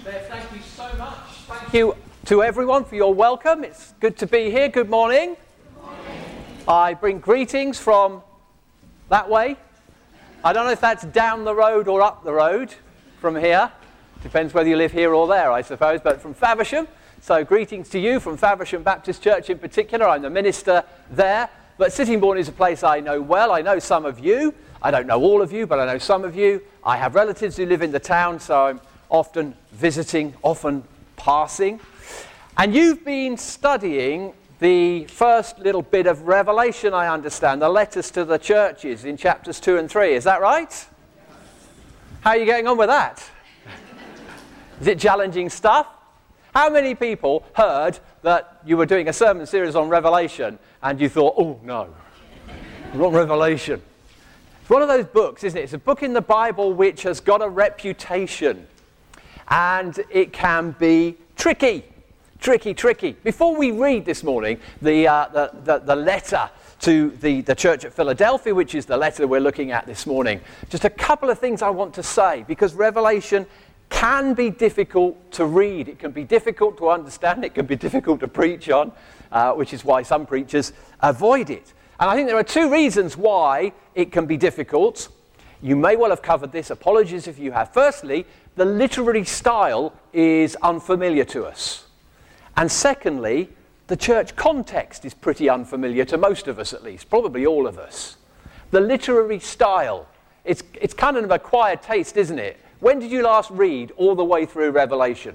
Bev, thank you so much. Thank you to everyone for your welcome. It's good to be here. Good morning. Good morning. I bring greetings from that way. I don't know if that's down the road or up the road from here. Depends whether you live here or there, I suppose, but from Faversham. So greetings to you from Faversham Baptist Church in particular. I'm the minister there. But Sittingbourne is a place I know well. I know some of you. I don't know all of you, but I know some of you. I have relatives who live in the town, so I'm often visiting, often passing. And you've been studying the first little bit of Revelation, I understand, the letters to the churches in chapters 2 and 3. Is that right? How are you getting on with that? Is it challenging stuff? How many people heard that you were doing a sermon series on Revelation and you thought, oh no, wrong Revelation? It's one of those books, isn't it? It's a book in the Bible which has got a reputation. And it can be tricky. Before we read this morning the letter to the church at Philadelphia, which is the letter we're looking at this morning, just a couple of things I want to say, because Revelation can be difficult to read. It can be difficult to understand. It can be difficult to preach on, which is why some preachers avoid it. And I think there are two reasons why it can be difficult. You may well have covered this. Apologies if you have. Firstly, the literary style is unfamiliar to us. And secondly, the church context is pretty unfamiliar to most of us, at least, probably all of us. The literary style, it's kind of an acquired taste, isn't it? When did you last read all the way through Revelation?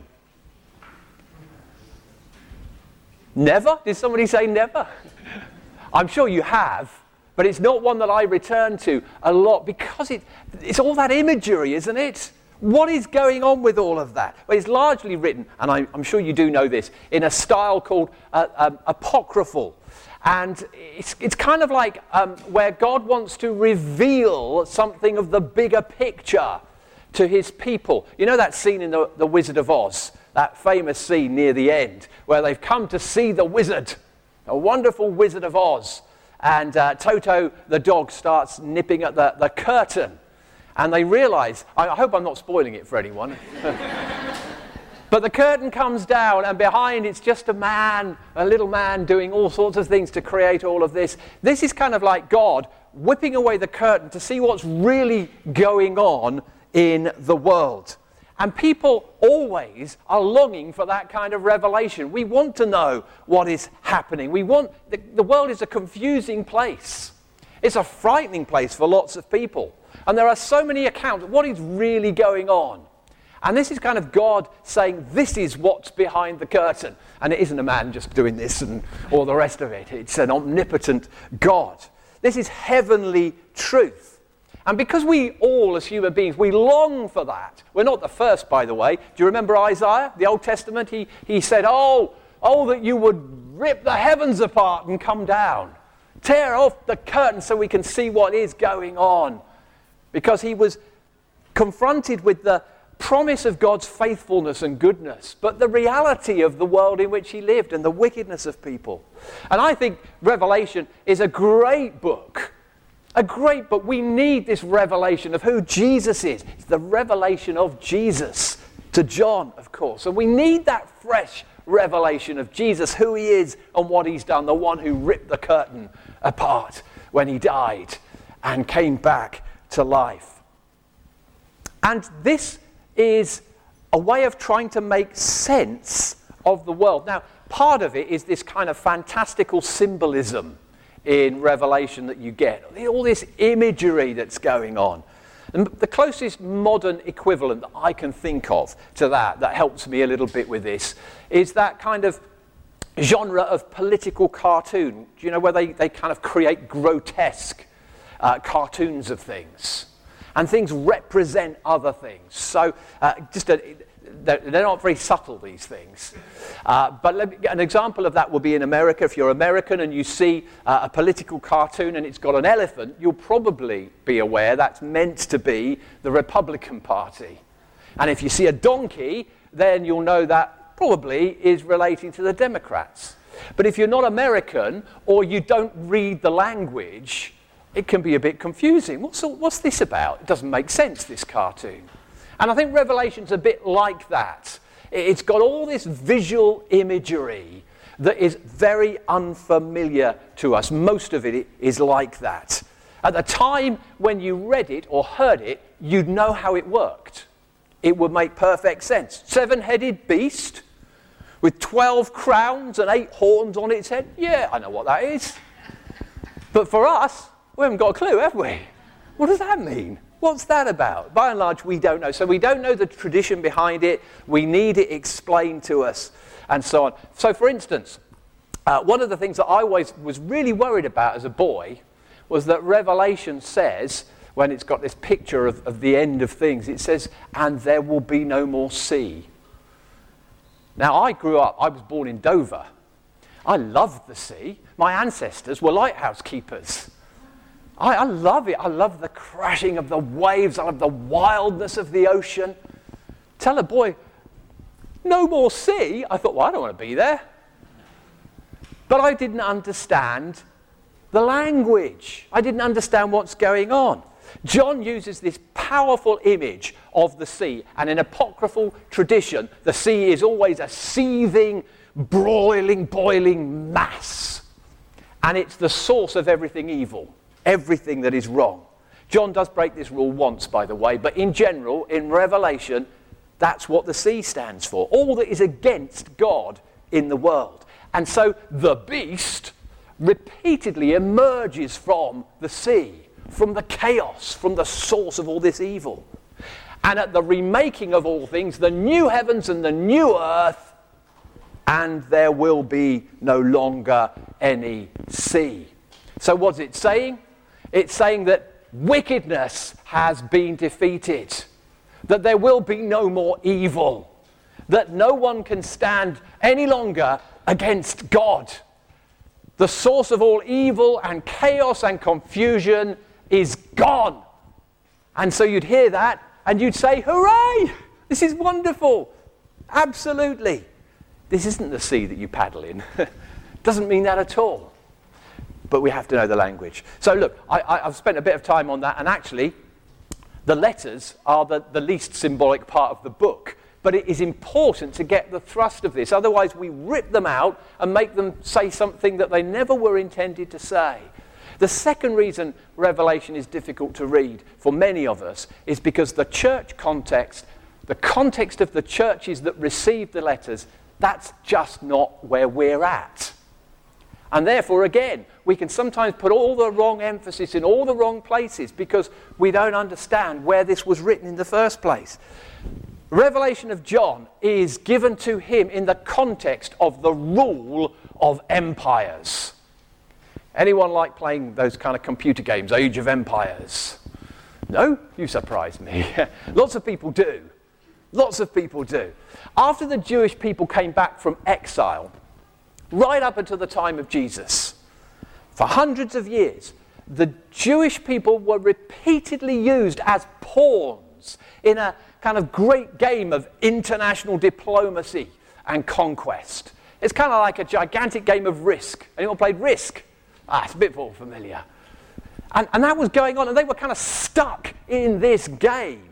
Never? Did somebody say never? I'm sure you have, but it's not one that I return to a lot because it's all that imagery, isn't it? What is going on with all of that? Well, it's largely written, and I'm sure you do know this, in a style called apocryphal. And it's kind of like where God wants to reveal something of the bigger picture to his people. You know that scene in the Wizard of Oz, that famous scene near the end, where they've come to see the wizard, a wonderful Wizard of Oz. And Toto, the dog, starts nipping at the curtain. And they realise, I hope I'm not spoiling it for anyone, but the curtain comes down and behind it's just a little man doing all sorts of things to create all of this. This is kind of like God whipping away the curtain to see what's really going on in the world. And people always are longing for that kind of revelation. We want to know what is happening. The world is a confusing place. It's a frightening place for lots of people. And there are so many accounts of what is really going on. And this is kind of God saying, this is what's behind the curtain. And it isn't a man just doing this and all the rest of it. It's an omnipotent God. This is heavenly truth. And because we all, as human beings, we long for that. We're not the first, by the way. Do you remember Isaiah, the Old Testament? He said, oh, that you would rip the heavens apart and come down. Tear off the curtain so we can see what is going on. Because he was confronted with the promise of God's faithfulness and goodness, but the reality of the world in which he lived and the wickedness of people. And I think Revelation is a great book. We need this revelation of who Jesus is. It's the revelation of Jesus to John, of course. And we need that fresh revelation of Jesus, who he is and what he's done, the one who ripped the curtain apart when he died and came back to life. And this is a way of trying to make sense of the world. Now, part of it is this kind of fantastical symbolism in Revelation that you get. All this imagery that's going on. And the closest modern equivalent that I can think of to that helps me a little bit with this, is that kind of genre of political cartoon. Do you know where they kind of create grotesque cartoons of things? And things represent other things. So they're not very subtle, these things. But an example of that will be in America. If you're American and you see a political cartoon and it's got an elephant, you'll probably be aware that's meant to be the Republican Party. And if you see a donkey, then you'll know that probably is relating to the Democrats. But if you're not American or you don't read the language, it can be a bit confusing. What's this about? It doesn't make sense, this cartoon. And I think Revelation's a bit like that. It's got all this visual imagery that is very unfamiliar to us. Most of it is like that. At the time when you read it or heard it, you'd know how it worked. It would make perfect sense. 7-headed beast with 12 crowns and 8 horns on its head. Yeah, I know what that is. But for us, we haven't got a clue, have we? What does that mean? What's that about? By and large, we don't know. So we don't know the tradition behind it. We need it explained to us, and so on. So for instance, one of the things that I always was really worried about as a boy was that Revelation says, when it's got this picture of the end of things, it says, and there will be no more sea. Now, I was born in Dover. I loved the sea. My ancestors were lighthouse keepers. I love it. I love the crashing of the waves. I love the wildness of the ocean. Tell a boy, no more sea. I thought, well, I don't want to be there. But I didn't understand the language. I didn't understand what's going on. John uses this powerful image of the sea, and in apocryphal tradition, the sea is always a seething, broiling, boiling mass. And it's the source of everything evil, everything that is wrong. John does break this rule once, by the way, but in general, in Revelation, that's what the sea stands for. All that is against God in the world. And so the beast repeatedly emerges from the sea, from the chaos, from the source of all this evil. And at the remaking of all things, the new heavens and the new earth, and there will be no longer any sea. So what's it saying? It's saying that wickedness has been defeated, that there will be no more evil, that no one can stand any longer against God. The source of all evil and chaos and confusion is gone. And so you'd hear that and you'd say, hooray! This is wonderful. Absolutely. This isn't the sea that you paddle in. Doesn't mean that at all. But we have to know the language. So look, I've spent a bit of time on that, and actually the letters are the least symbolic part of the book. But it is important to get the thrust of this. Otherwise, we rip them out and make them say something that they never were intended to say. The second reason Revelation is difficult to read for many of us is because the church context, the context of the churches that received the letters, that's just not where we're at. And therefore, again, we can sometimes put all the wrong emphasis in all the wrong places because we don't understand where this was written in the first place. Revelation of John is given to him in the context of the rule of empires. Anyone like playing those kind of computer games, Age of Empires? No? You surprise me. Lots of people do. Lots of people do. After the Jewish people came back from exile, right up until the time of Jesus, for hundreds of years, the Jewish people were repeatedly used as pawns in a kind of great game of international diplomacy and conquest. It's kind of like a gigantic game of Risk. Anyone played Risk? It's a bit more familiar. And that was going on, and they were kind of stuck in this game.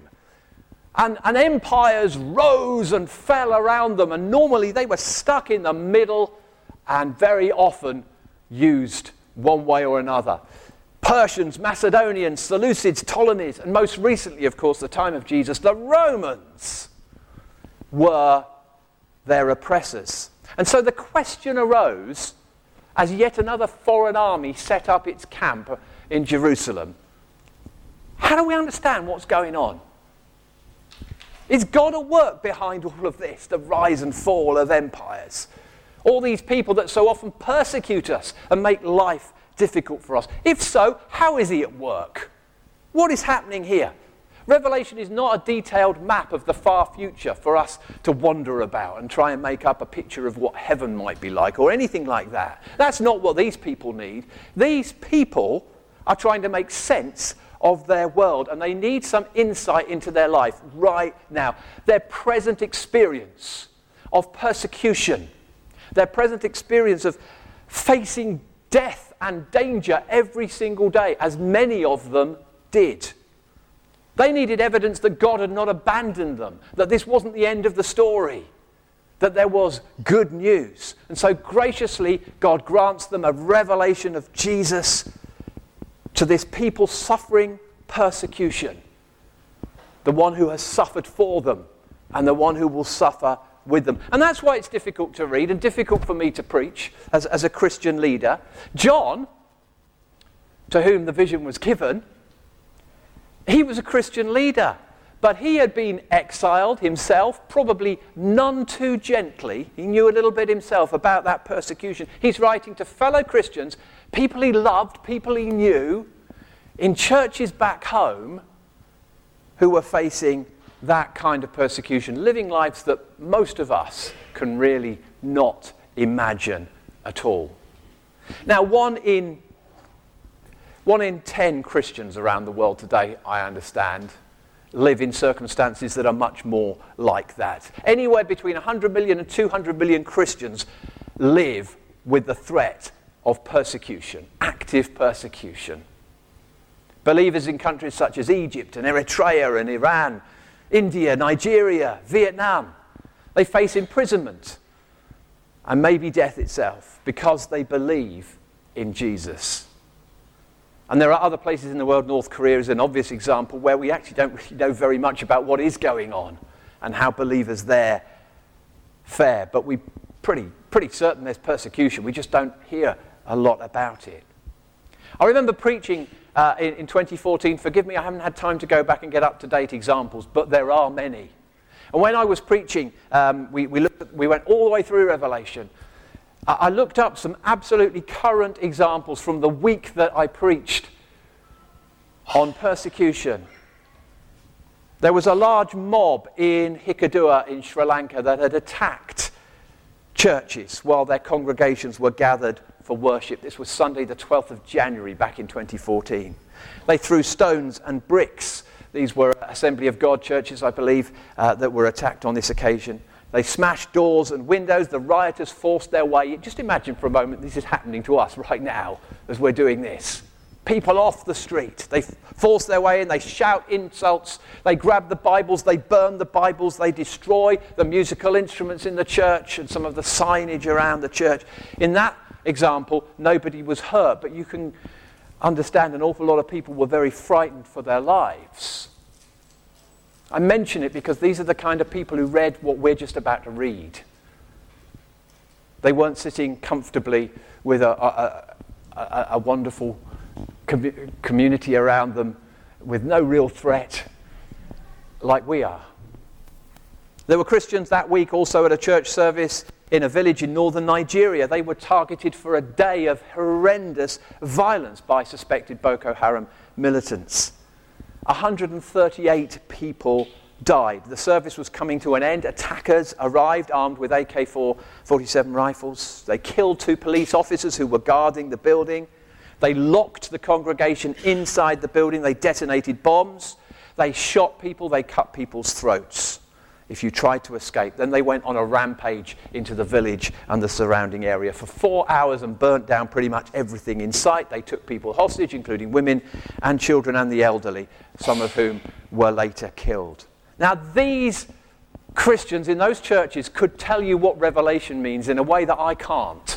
And empires rose and fell around them, and normally they were stuck in the middle and very often used one way or another. Persians, Macedonians, Seleucids, Ptolemies, and most recently, of course, the time of Jesus, the Romans were their oppressors. And so the question arose as yet another foreign army set up its camp in Jerusalem. How do we understand what's going on? Is God at work behind all of this, the rise and fall of empires? All these people that so often persecute us and make life difficult for us. If so, how is he at work? What is happening here? Revelation is not a detailed map of the far future for us to wander about and try and make up a picture of what heaven might be like or anything like that. That's not what these people need. These people are trying to make sense of their world, and they need some insight into their life right now. Their present experience of persecution, their present experience of facing death and danger every single day, as many of them did. They needed evidence that God had not abandoned them, that this wasn't the end of the story, that there was good news. And so graciously, God grants them a revelation of Jesus to this people suffering persecution, the one who has suffered for them and the one who will suffer with them. And that's why it's difficult to read and difficult for me to preach as a Christian leader. John, to whom the vision was given, he was a Christian leader, but he had been exiled himself, probably none too gently. He knew a little bit himself about that persecution. He's writing to fellow Christians, people he loved, people he knew, in churches back home who were facing that kind of persecution, living lives that most of us can really not imagine at all. Now, one in 10 Christians around the world today, I understand, live in circumstances that are much more like that. Anywhere between 100 million and 200 million Christians live with the threat of persecution, active persecution. Believers in countries such as Egypt and Eritrea and Iran, India, Nigeria, Vietnam, they face imprisonment and maybe death itself because they believe in Jesus. And there are other places in the world, North Korea is an obvious example, where we actually don't really know very much about what is going on and how believers there fare. But we're pretty certain there's persecution. We just don't hear a lot about it. I remember preaching in 2014, forgive me, I haven't had time to go back and get up-to-date examples, but there are many. And when I was preaching, we went all the way through Revelation. I looked up some absolutely current examples from the week that I preached on persecution. There was a large mob in Hikkaduwa in Sri Lanka that had attacked churches while their congregations were gathered for worship. This was Sunday the 12th of January back in 2014. They threw stones and bricks. These were Assembly of God churches, I believe, that were attacked on this occasion. They smashed doors and windows. The rioters forced their way in. Just imagine for a moment this is happening to us right now as we're doing this. People off the street. They force their way in. They shout insults. They grab the Bibles. They burn the Bibles. They destroy the musical instruments in the church and some of the signage around the church. In that example, nobody was hurt, but you can understand an awful lot of people were very frightened for their lives. I mention it because these are the kind of people who read what we're just about to read. They weren't sitting comfortably with a wonderful community around them with no real threat like we are. There were Christians that week also at a church service in a village in northern Nigeria. They were targeted for a day of horrendous violence by suspected Boko Haram militants. 138 people died. The service was coming to an end. Attackers arrived armed with AK-47 rifles. They killed 2 police officers who were guarding the building. They locked the congregation inside the building. They detonated bombs. They shot people. They cut people's throats if you tried to escape. Then they went on a rampage into the village and the surrounding area for 4 hours and burnt down pretty much everything in sight. They took people hostage, including women and children and the elderly, some of whom were later killed. Now, these Christians in those churches could tell you what Revelation means in a way that I can't.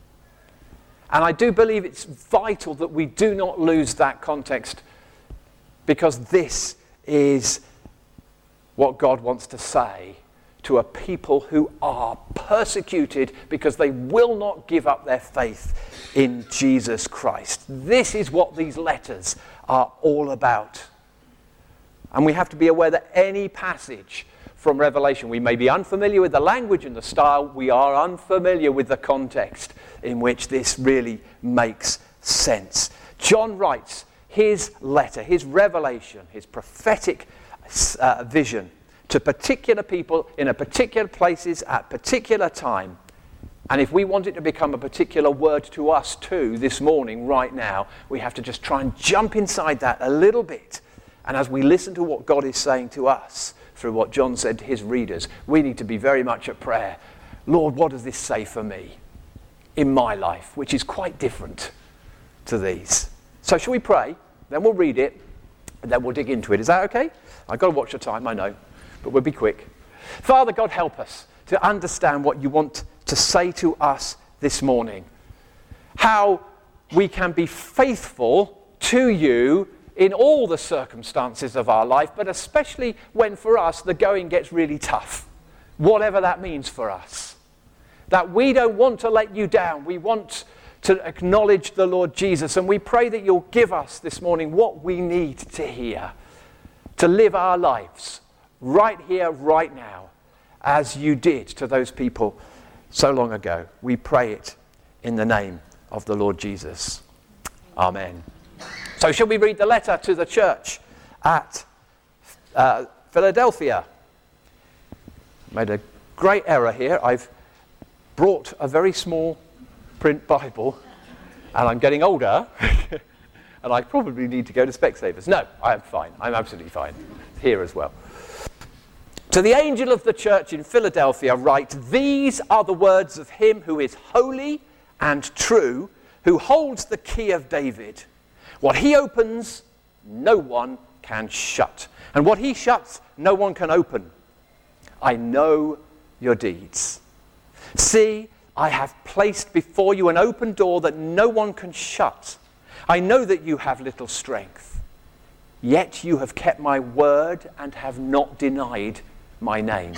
And I do believe it's vital that we do not lose that context, because this is what God wants to say to a people who are persecuted because they will not give up their faith in Jesus Christ. This is what these letters are all about. And we have to be aware that any passage from Revelation, we may be unfamiliar with the language and the style, we are unfamiliar with the context in which this really makes sense. John writes his letter, his revelation, his prophetic vision to particular people in a particular places at particular time. And if we want it to become a particular word to us too this morning, right now, we have to just try and jump inside that a little bit. And as we listen to what God is saying to us through what John said to his readers, we need to be very much at prayer. Lord, what does this say for me in my life, which is quite different to these? So shall we pray? Then we'll read it. and then we'll dig into it. Is that okay? I've got to watch the time, I know, but we'll be quick. Father God, help us to understand what you want to say to us this morning. How we can be faithful to you in all the circumstances of our life, but especially when for us the going gets really tough, whatever that means for us. That we don't want to let you down. We want to acknowledge the Lord Jesus, and we pray that you'll give us this morning what we need to hear, to live our lives right here, right now, as you did to those people so long ago. We pray it in the name of the Lord Jesus. Amen. So shall we read the letter to the church at Philadelphia? Made a great error here. I've brought a very small print Bible, and I'm getting older, and I probably need to go to Specsavers. No, I'm fine. I'm absolutely fine. Here as well. To the angel of the church in Philadelphia write, these are the words of him who is holy and true, who holds the key of David. What he opens, no one can shut. And what he shuts, no one can open. I know your deeds. See, I have placed before you an open door that no one can shut. I know that you have little strength. Yet you have kept my word and have not denied my name.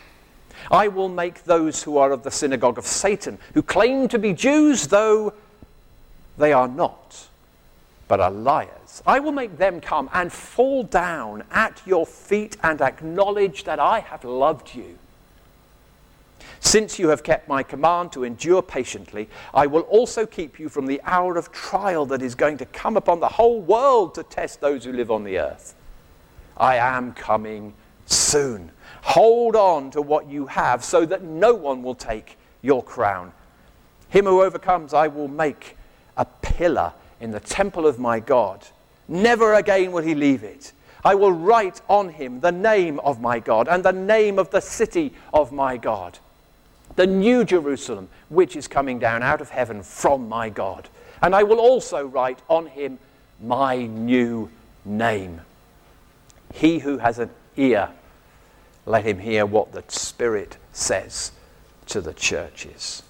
I will make those who are of the synagogue of Satan, who claim to be Jews, though they are not, but are liars. I will make them come and fall down at your feet and acknowledge that I have loved you. Since you have kept my command to endure patiently, I will also keep you from the hour of trial that is going to come upon the whole world to test those who live on the earth. I am coming soon. Hold on to what you have so that no one will take your crown. Him who overcomes I will make a pillar in the temple of my God. Never again will he leave it. I will write on him the name of my God and the name of the city of my God, the new Jerusalem, which is coming down out of heaven from my God. And I will also write on him my new name. He who has an ear, let him hear what the Spirit says to the churches.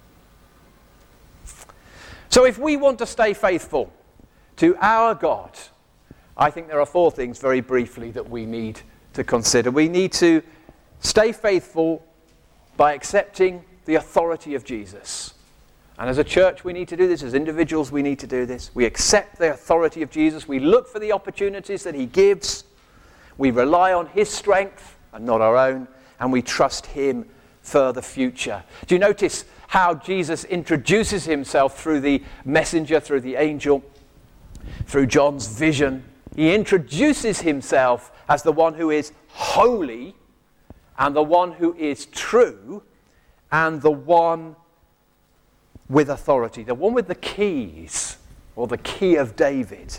So if we want to stay faithful to our God, I think there are four things very briefly that we need to consider. We need to stay faithful by accepting the authority of Jesus. And as a church we need to do this, as individuals we need to do this. We accept the authority of Jesus, we look for the opportunities that he gives, we rely on his strength and not our own, and we trust him for the future. Do you notice how Jesus introduces himself through the messenger, through the angel, through John's vision? He introduces himself as the one who is holy and the one who is true and the one with authority, the one with the keys, or the key of David.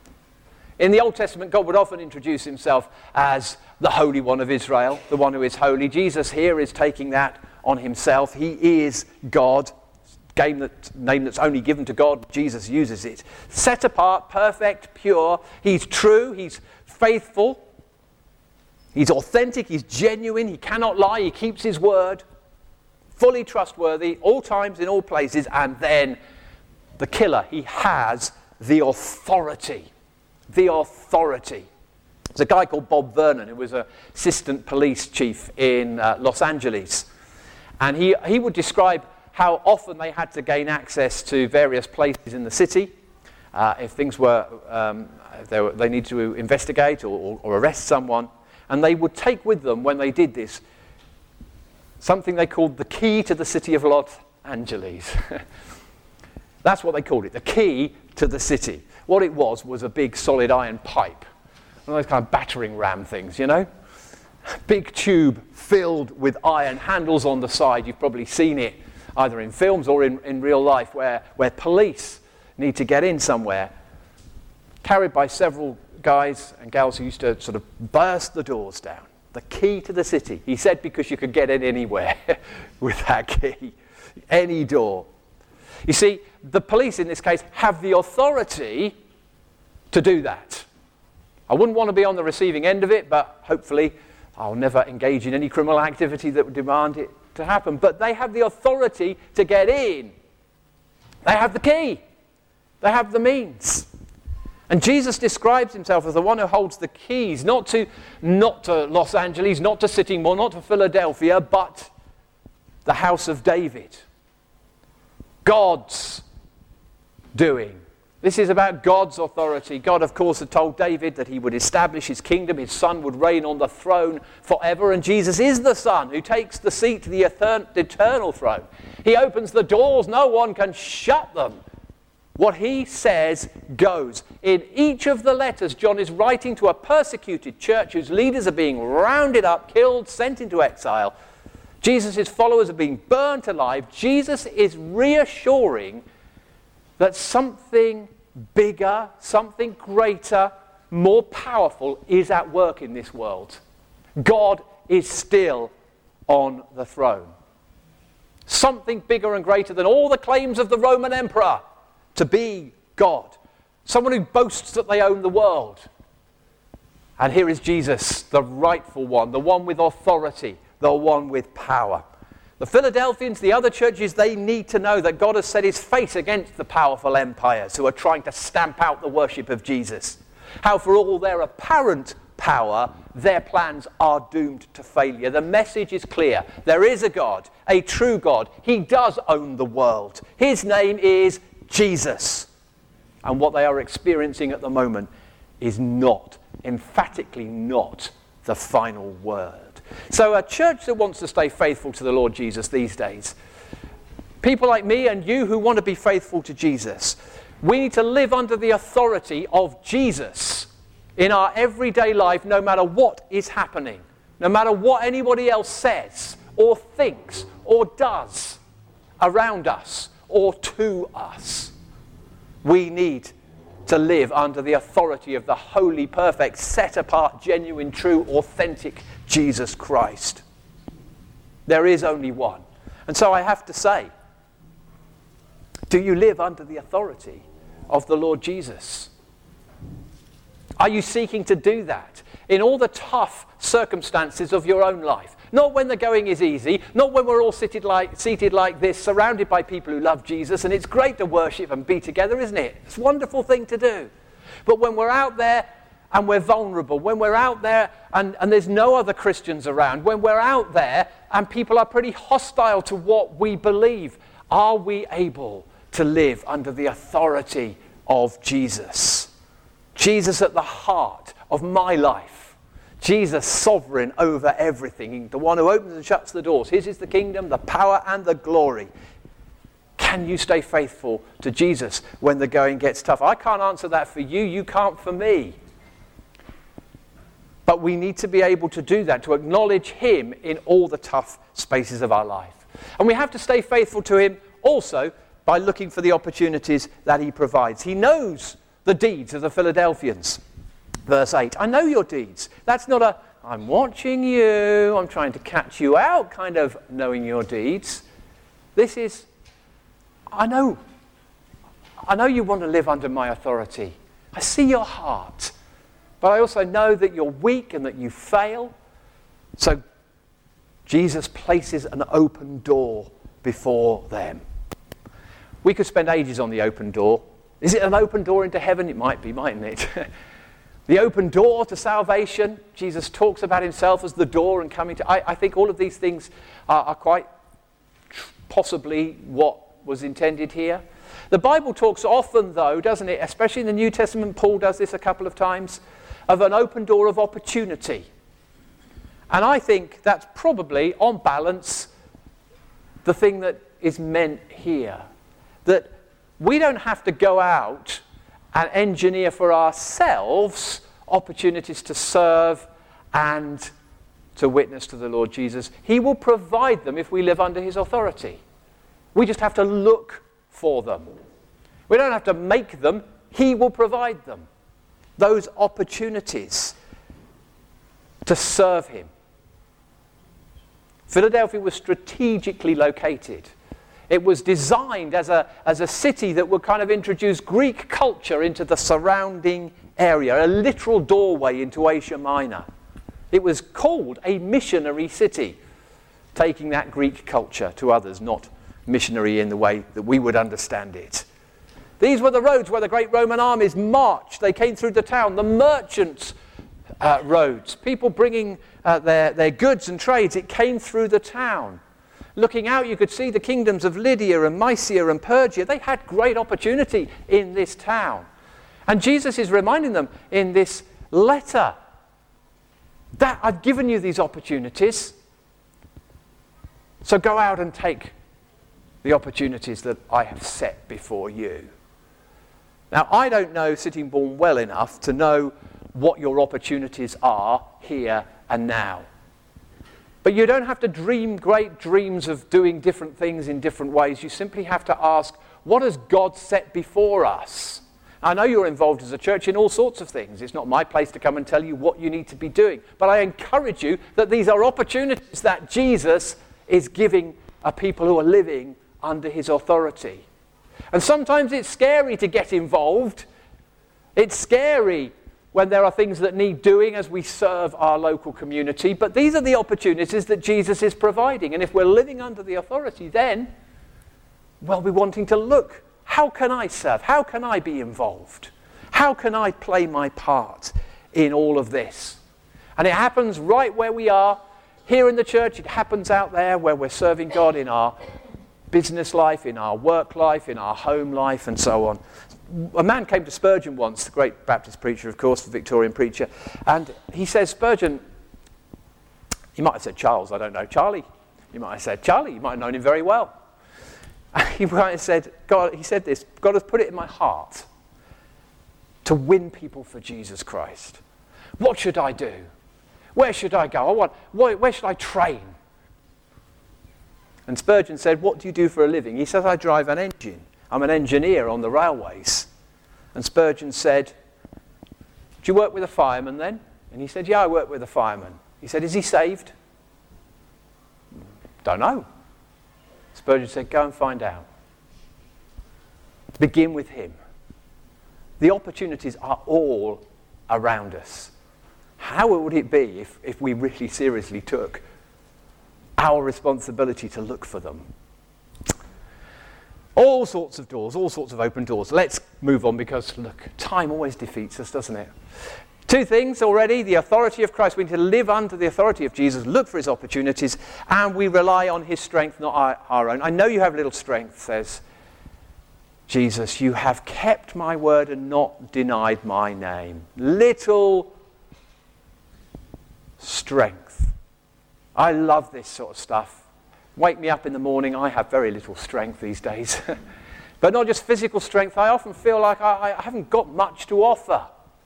In the Old Testament, God would often introduce himself as the Holy One of Israel, the one who is holy. Jesus here is taking that on himself. He is God, name that's only given to God. Jesus uses it. Set apart, perfect, pure. He's true, he's faithful, he's authentic, he's genuine, he cannot lie, he keeps his word. Fully trustworthy, all times, in all places. And then the killer, he has the authority. The authority. There's a guy called Bob Vernon who was an assistant police chief in Los Angeles. And he would describe how often they had to gain access to various places in the city. If things were, they needed to investigate or arrest someone. And they would take with them, when they did this, something they called the key to the city of Los Angeles. That's what they called it, the key to the city. What it was a big solid iron pipe. One of those kind of battering ram things, you know? Big tube filled with iron, handles on the side. You've probably seen it either in films or in real life where police need to get in somewhere. Carried by several guys and gals who used to sort of burst the doors down. The key to the city. He said because you could get in anywhere with that key. Any door. You see, the police in this case have the authority to do that. I wouldn't want to be on the receiving end of it, but hopefully I'll never engage in any criminal activity that would demand it to happen. But they have the authority to get in. They have the key. They have the means. And Jesus describes himself as the one who holds the keys, not to Los Angeles, not to Sittingbourne, not to Philadelphia, but the house of David. God's doing. This is about God's authority. God, of course, had told David that he would establish his kingdom. His son would reign on the throne forever. And Jesus is the son who takes the seat to the eternal throne. He opens the doors. No one can shut them. What he says goes. In each of the letters, John is writing to a persecuted church whose leaders are being rounded up, killed, sent into exile. Jesus' followers are being burnt alive. Jesus is reassuring that something bigger, something greater, more powerful is at work in this world. God is still on the throne. Something bigger and greater than all the claims of the Roman emperor to be God. Someone who boasts that they own the world. And here is Jesus, the rightful one, the one with authority, the one with power. The Philadelphians, the other churches, they need to know that God has set his face against the powerful empires who are trying to stamp out the worship of Jesus. How for all their apparent power, their plans are doomed to failure. The message is clear. There is a God, a true God. He does own the world. His name is Jesus. And what they are experiencing at the moment is not, emphatically not, the final word. So a church that wants to stay faithful to the Lord Jesus these days, people like me and you who want to be faithful to Jesus, we need to live under the authority of Jesus in our everyday life, no matter what is happening, no matter what anybody else says or thinks or does around us or to us. We need to live under the authority of the holy, perfect, set apart, genuine, true, authentic Jesus Christ. There is only one. And so I have to say, do you live under the authority of the Lord Jesus? Are you seeking to do that in all the tough circumstances of your own life? Not when the going is easy, not when we're all seated like this, surrounded by people who love Jesus, and it's great to worship and be together, isn't it? It's a wonderful thing to do. But when we're out there and we're vulnerable, when we're out there and there's no other Christians around, when we're out there and people are pretty hostile to what we believe, are we able to live under the authority of Jesus? Jesus at the heart of my life. Jesus sovereign over everything, the one who opens and shuts the doors. His is the kingdom, the power and the glory. Can you stay faithful to Jesus when the going gets tough? I can't answer that for you, you can't for me. But we need to be able to do that, to acknowledge him in all the tough spaces of our life. And we have to stay faithful to him also by looking for the opportunities that he provides. He knows the deeds of the Philadelphians. Verse 8, I know your deeds. That's not a, I'm watching you, I'm trying to catch you out kind of knowing your deeds. This is, I know you want to live under my authority. I see your heart. But I also know that you're weak and that you fail. So Jesus places an open door before them. We could spend ages on the open door. Is it an open door into heaven? It might be, mightn't it? The open door to salvation. Jesus talks about himself as the door and coming to... I think all of these things are quite possibly what was intended here. The Bible talks often, though, doesn't it, especially in the New Testament, Paul does this a couple of times, of an open door of opportunity. And I think that's probably, on balance, the thing that is meant here. That we don't have to go out and engineer for ourselves opportunities to serve and to witness to the Lord Jesus. He will provide them if we live under his authority. We just have to look for them. We don't have to make them. He will provide them. Those opportunities to serve him. Philadelphia was strategically located. It was designed as a city that would kind of introduce Greek culture into the surrounding area, a literal doorway into Asia Minor. It was called a missionary city, taking that Greek culture to others, not missionary in the way that we would understand it. These were the roads where the great Roman armies marched. They came through the town, the merchants' roads, people bringing their goods and trades. It came through the town. Looking out, you could see the kingdoms of Lydia and Mysia and Persia. They had great opportunity in this town. And Jesus is reminding them in this letter that I've given you these opportunities. So go out and take the opportunities that I have set before you. Now, I don't know Sittingbourne well enough to know what your opportunities are here and now. But you don't have to dream great dreams of doing different things in different ways. You simply have to ask, what has God set before us? I know you're involved as a church in all sorts of things. It's not my place to come and tell you what you need to be doing. But I encourage you that these are opportunities that Jesus is giving a people who are living under his authority. And sometimes it's scary to get involved. It's scary when there are things that need doing as we serve our local community. But these are the opportunities that Jesus is providing. And if we're living under the authority, then we'll be wanting to look. How can I serve? How can I be involved? How can I play my part in all of this? And it happens right where we are. Here in the church, it happens out there where we're serving God in our business life, in our work life, in our home life, and so on. A man came to Spurgeon once, the great Baptist preacher, of course, the Victorian preacher, and he says, Spurgeon, he might have said Charles, I don't know, Charlie. He might have said Charlie, you might have known him very well. He might have said, God, he said this, God has put it in my heart to win people for Jesus Christ. What should I do? Where should I go? Where should I train? And Spurgeon said, what do you do for a living? He says, I drive an engine. I'm an engineer on the railways. And Spurgeon said, do you work with a fireman then? And he said, yeah, I work with a fireman. He said, is he saved? Don't know. Spurgeon said, go and find out. Begin with him. The opportunities are all around us. How would it be if we really seriously took our responsibility to look for them? All sorts of doors, all sorts of open doors. Let's move on because, look, time always defeats us, doesn't it? Two things already. The authority of Christ. We need to live under the authority of Jesus, look for his opportunities, and we rely on his strength, not our own. I know you have little strength, says Jesus. You have kept my word and not denied my name. Little strength. I love this sort of stuff. Wake me up in the morning, I have very little strength these days. But not just physical strength, I often feel like I haven't got much to offer.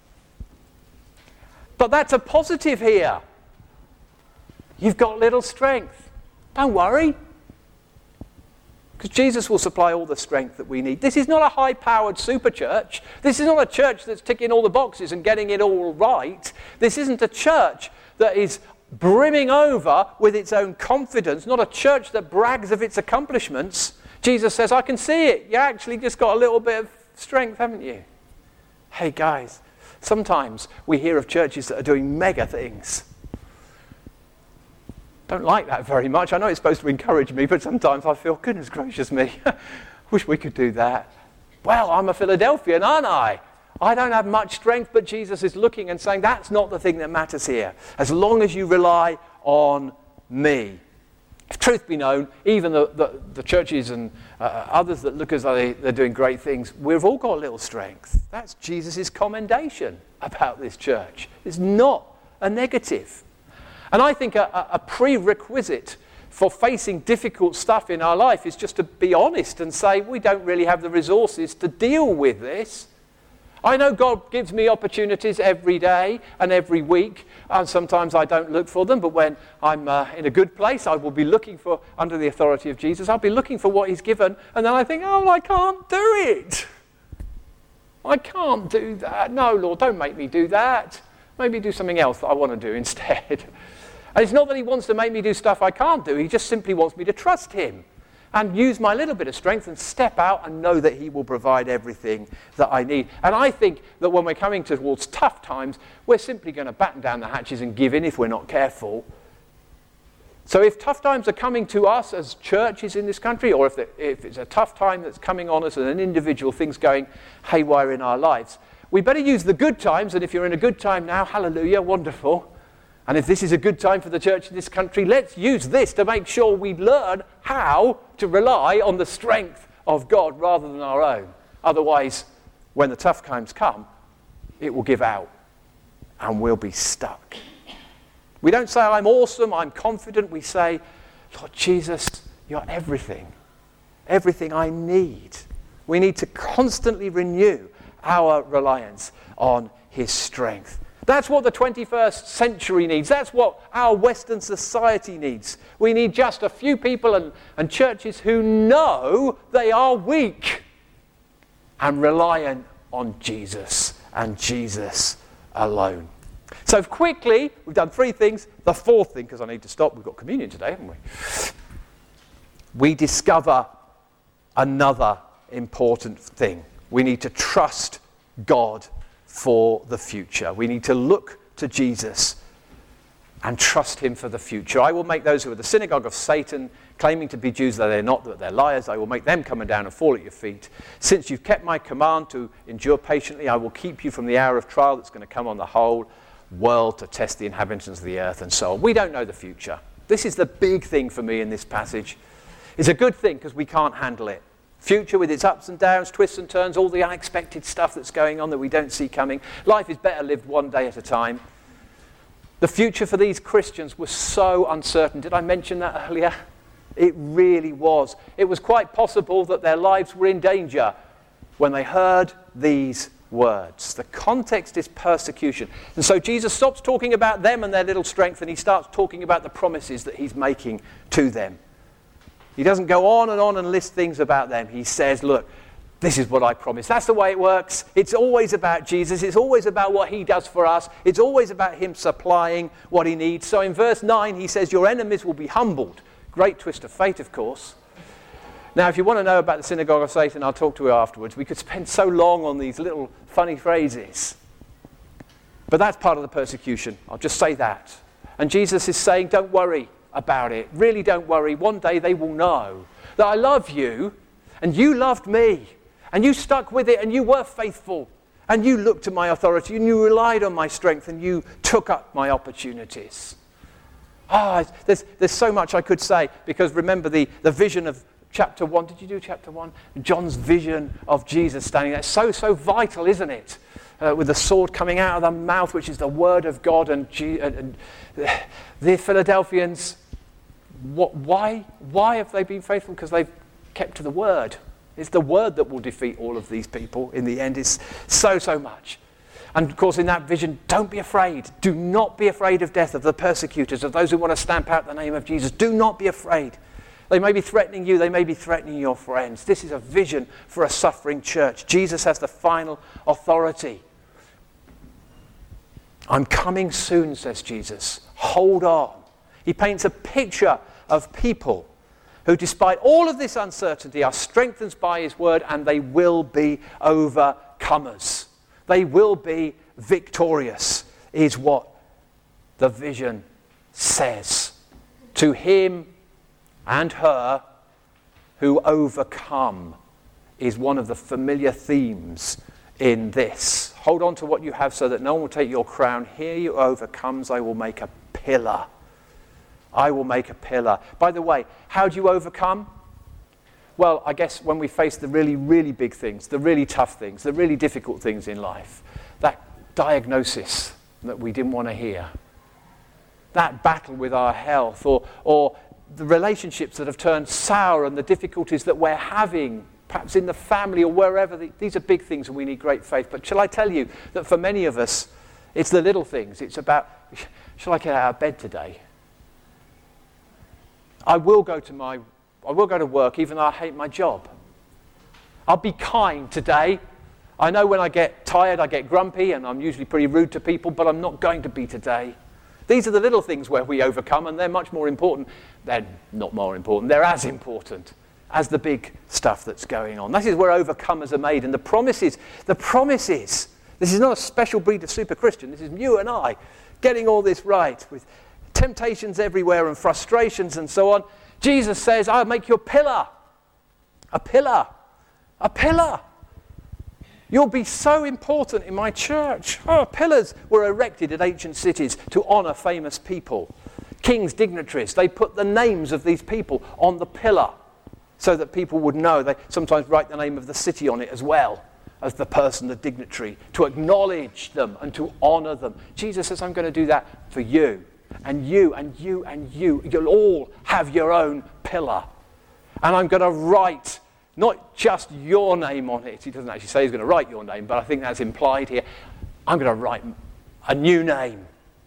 But that's a positive here. You've got little strength. Don't worry. Because Jesus will supply all the strength that we need. This is not a high-powered super church. This is not a church that's ticking all the boxes and getting it all right. This isn't a church that is brimming over with its own confidence, not a church that brags of its accomplishments. Jesus says, I can see it. You actually just got a little bit of strength, haven't you? Hey guys, sometimes we hear of churches that are doing mega things. Don't like that very much. I know it's supposed to encourage me, but sometimes I feel, goodness gracious me, wish we could do that. Well, I'm a Philadelphian, aren't I? I don't have much strength, but Jesus is looking and saying, that's not the thing that matters here. As long as you rely on me. If truth be known, even the churches and others that look as though they're doing great things, we've all got a little strength. That's Jesus' commendation about this church. It's not a negative. And I think a prerequisite for facing difficult stuff in our life is just to be honest and say, we don't really have the resources to deal with this. I know God gives me opportunities every day and every week, and sometimes I don't look for them, but when I'm in a good place, I will be looking for, under the authority of Jesus, I'll be looking for what he's given, and then I think, oh, I can't do it. I can't do that. No, Lord, don't make me do that. Maybe do something else that I want to do instead. And it's not that he wants to make me do stuff I can't do, he just simply wants me to trust him. and use my little bit of strength and step out and know that he will provide everything that I need. And I think that when we're coming towards tough times, we're simply going to batten down the hatches and give in if we're not careful. So if tough times are coming to us as churches in this country, or if it's a tough time that's coming on us as an individual, things going haywire in our lives, we better use the good times. And if you're in a good time now, hallelujah, wonderful. And if this is a good time for the church in this country, let's use this to make sure we learn how to rely on the strength of God rather than our own. Otherwise, when the tough times come, it will give out and we'll be stuck. We don't say, I'm awesome, I'm confident. We say, Lord Jesus, you're everything. Everything I need. We need to constantly renew our reliance on his strength. That's what the 21st century needs. That's what our Western society needs. We need just a few people and churches who know they are weak and reliant on Jesus and Jesus alone. So quickly, we've done 3 things. The 4th thing, because I need to stop, we've got communion today, haven't we? We discover another important thing. We need to trust God for the future. We need to look to Jesus and trust him for the future. I will make those who are the synagogue of Satan, claiming to be Jews, though they're not, that they're liars, I will make them come down and fall at your feet. Since you've kept my command to endure patiently, I will keep you from the hour of trial that's going to come on the whole world to test the inhabitants of the earth and so on. We don't know the future. This is the big thing for me in this passage. It's a good thing because we can't handle it. Future with its ups and downs, twists and turns, all the unexpected stuff that's going on that we don't see coming. Life is better lived one day at a time. The future for these Christians was so uncertain. Did I mention that earlier? It really was. It was quite possible that their lives were in danger when they heard these words. The context is persecution. And so Jesus stops talking about them and their little strength and he starts talking about the promises that he's making to them. He doesn't go on and list things about them. He says, look, this is what I promise. That's the way it works. It's always about Jesus. It's always about what he does for us. It's always about him supplying what he needs. So in verse 9, he says, your enemies will be humbled. Great twist of fate, of course. Now, if you want to know about the synagogue of Satan, I'll talk to you afterwards. We could spend so long on these little funny phrases. But that's part of the persecution. I'll just say that. And Jesus is saying, don't worry about it. Really don't worry. One day they will know that I love you and you loved me and you stuck with it and you were faithful and you looked to my authority and you relied on my strength and you took up my opportunities. There's so much I could say because remember the vision of chapter 1. Did you do chapter 1? John's vision of Jesus standing there. So vital, isn't it? With the sword coming out of the mouth, which is the word of God. And the Philadelphians, why have they been faithful? Because they've kept to the word. It's the word that will defeat all of these people in the end. It's so much. And of course in that vision, don't be afraid. Do not be afraid of death, of the persecutors, of those who want to stamp out the name of Jesus. Do not be afraid. They may be threatening you. They may be threatening your friends. This is a vision for a suffering church. Jesus has the final authority. I'm coming soon, says Jesus. Hold on. He paints a picture of people who, despite all of this uncertainty, are strengthened by his word, and they will be overcomers. They will be victorious, is what the vision says. To him and her who overcome is one of the familiar themes in this. Hold on to what you have so that no one will take your crown. Here you overcomes, I will make a pillar. I will make a pillar. By the way, how do you overcome? Well, I guess when we face the really, really big things, the really tough things, the really difficult things in life, that diagnosis that we didn't want to hear, that battle with our health, or the relationships that have turned sour and the difficulties that we're having, perhaps in the family or wherever. These are big things and we need great faith. But shall I tell you that for many of us, it's the little things. It's about, shall I get out of bed today? I will go to work even though I hate my job. I'll be kind today. I know when I get tired, I get grumpy, and I'm usually pretty rude to people, but I'm not going to be today. These are the little things where we overcome, and they're much more important. They're not more important. They're as important as the big stuff that's going on. This is where overcomers are made. And the promise is, this is not a special breed of super Christian. This is you and I getting all this right with temptations everywhere and frustrations and so on. Jesus says, I'll make you a pillar. A pillar. A pillar. You'll be so important in my church. Oh, pillars were erected in ancient cities to honour famous people. Kings, dignitaries, they put the names of these people on the pillar so that people would know. They sometimes write the name of the city on it as well as the person, the dignitary, to acknowledge them and to honour them. Jesus says, I'm going to do that for you. And you and you and you. You'll all have your own pillar. And I'm going to write not just your name on it. He doesn't actually say he's going to write your name, but I think that's implied here. I'm going to write a new name.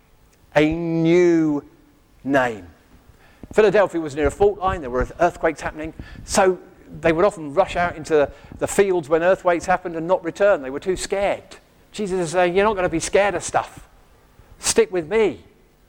A new name. Philadelphia was near a fault line. There were earthquakes happening. So they would often rush out into the fields when earthquakes happened and not return. They were too scared. Jesus is saying, you're not going to be scared of stuff. Stick with me.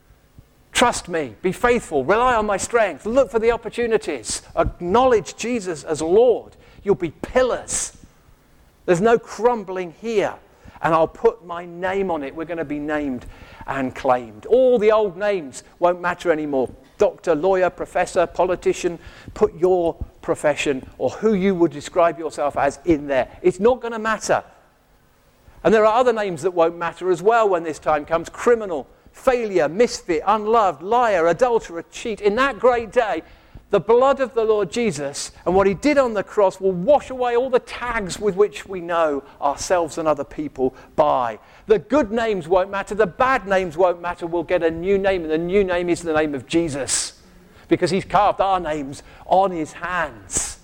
Trust me. Be faithful. Rely on my strength. Look for the opportunities. Acknowledge Jesus as Lord. You'll be pillars. There's no crumbling here. And I'll put my name on it. We're going to be named and claimed. All the old names won't matter anymore. Doctor, lawyer, professor, politician. Put your profession or who you would describe yourself as in there. It's not going to matter. And there are other names that won't matter as well when this time comes. Criminal, failure, misfit, unloved, liar, adulterer, cheat. In that great day, the blood of the Lord Jesus and what he did on the cross will wash away all the tags with which we know ourselves and other people by. The good names won't matter. The bad names won't matter. We'll get a new name, and the new name is the name of Jesus because he's carved our names on his hands.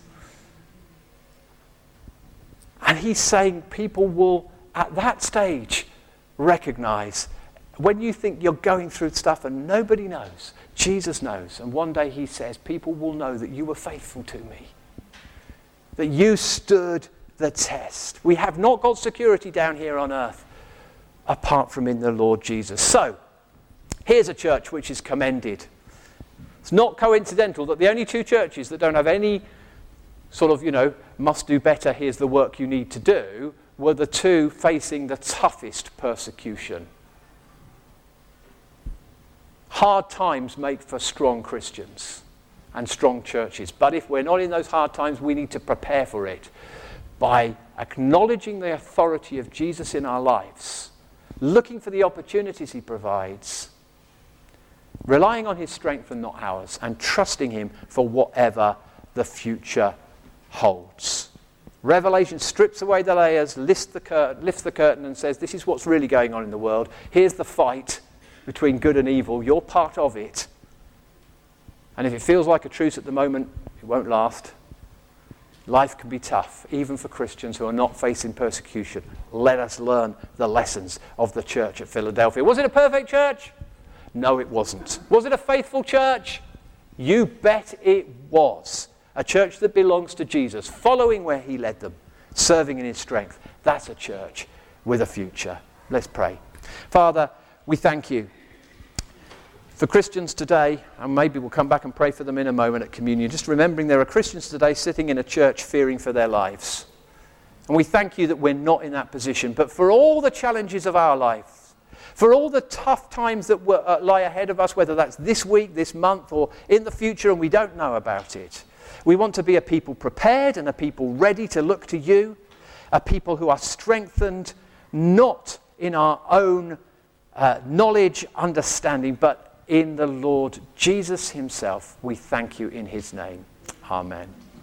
And he's saying people will, at that stage, recognize when you think you're going through stuff and nobody knows, Jesus knows. And one day he says, people will know that you were faithful to me. That you stood the test. We have not got security down here on earth apart from in the Lord Jesus. So, here's a church which is commended. It's not coincidental that the only two churches that don't have any sort of, must do better, here's the work you need to do, were the two facing the toughest persecution. Hard times make for strong Christians and strong churches. But if we're not in those hard times, we need to prepare for it by acknowledging the authority of Jesus in our lives, looking for the opportunities he provides, relying on his strength and not ours, and trusting him for whatever the future holds. Revelation strips away the layers, lifts the curtain and says, this is what's really going on in the world. Here's the fight between good and evil. You're part of it. And if it feels like a truce at the moment, it won't last. Life can be tough, even for Christians who are not facing persecution. Let us learn the lessons of the church at Philadelphia. Was it a perfect church? No, it wasn't. Was it a faithful church? You bet it was. A church that belongs to Jesus, following where he led them, serving in his strength. That's a church with a future. Let's pray. Father, we thank you for Christians today, and maybe we'll come back and pray for them in a moment at communion, just remembering there are Christians today sitting in a church fearing for their lives. And we thank you that we're not in that position, but for all the challenges of our life, for all the tough times that lie ahead of us, whether that's this week, this month, or in the future and we don't know about it, we want to be a people prepared and a people ready to look to you, a people who are strengthened not in our own knowledge, understanding, but in the Lord Jesus himself. We thank you in his name. Amen.